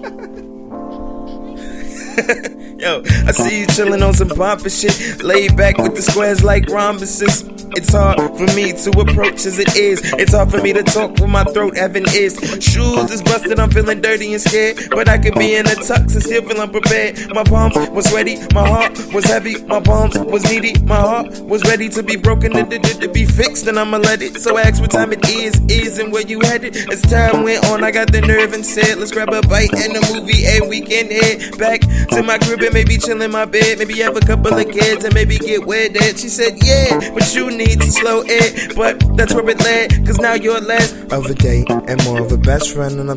Yo, I see you chillin' on some pompous shit, laid back with the squares like rhombuses. It's hard for me to approach as it is. It's hard for me to talk with my throat having is. Shoes is busted, I'm feeling dirty and scared, but I could be in a tux and still feel unprepared. My palms was sweaty, my heart was heavy, my palms was needy, my heart was ready to be broken, to be fixed, and I'ma let it. So I ask what time it is and where you headed. As time went on, I got the nerve and said, let's grab a bite and a movie and we can head back to my crib and maybe chill in my bed, maybe have a couple of kids and maybe get wed. She said, yeah, but you need to slow it, but that's where it led, cause now you're less of a date and more of a best friend, and I'm